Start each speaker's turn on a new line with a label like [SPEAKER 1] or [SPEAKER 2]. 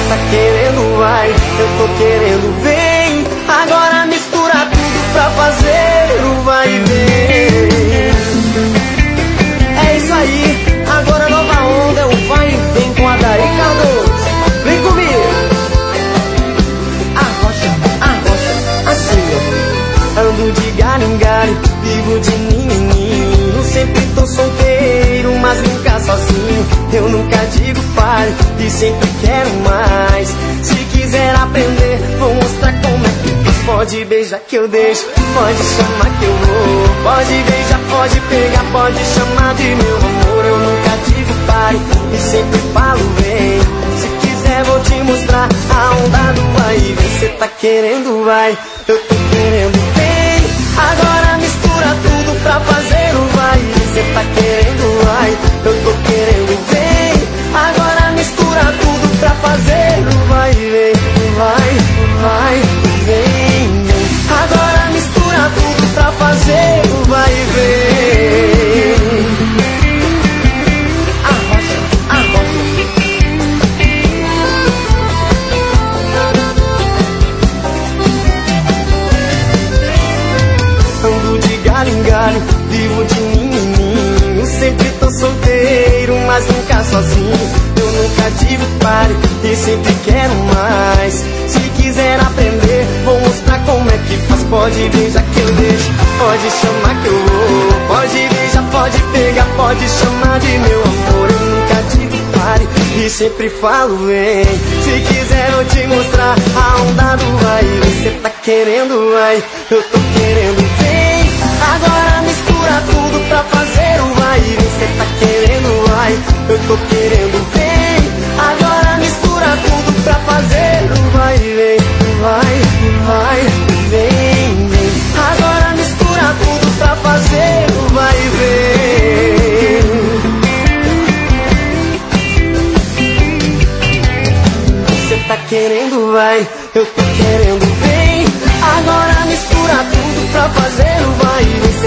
[SPEAKER 1] tá querendo, vai, eu tô querendo, vem. Agora mistura tudo pra fazer o vai e vem. É isso aí, agora a nova onda é o vai e vem com a Dari Cardoso. Vem comigo. Arrocha, assim ó. Ando de galho em galho, vivo de ninho em ninho. Sempre tô solteiro, mas nunca sozinho. Eu nunca digo pare e sempre quero mais. Se quiser aprender, vou mostrar como é que faz. Pode beijar que eu deixo, pode chamar que eu vou. Pode beijar, pode pegar, pode chamar de meu amor. Eu nunca digo pare e sempre falo vem. Se quiser vou te mostrar a onda do vai e vem. Cê tá querendo, vai, eu tô querendo, vem. Agora mistura tudo pra fazer o vai e vem. Cê tá querendo, vai, eu tô querendo, vem. Agora mistura tudo pra fazer o vai e vem. Vai, vem. Agora mistura tudo pra fazer o vai e vem. Arrocha. Ando de galho em galho, vivo de ninho em ninho. Sempre tô solteiro, mas nunca sozinho. Eu nunca digo pare e sempre quero mais. Se quiser aprender, vou mostrar como é que faz. Pode beijar que eu deixo, pode chamar que eu vou. Pode beijar, pode pegar, pode chamar de meu amor. Eu nunca digo pare e sempre falo vem. Se quiser eu te mostrar a onda do vai. Você tá querendo, vai, eu tô querendo, vem. Agora mistura tudo pra fazer o vai. Você tá querendo, vai, eu tô querendo, vem. Agora mistura tudo pra fazer o vai e vem. Vai, vem. Agora mistura tudo pra fazer o vai e vem. Você tá querendo, vai, eu tô querendo, vem. Agora mistura tudo pra fazer o vai e vem.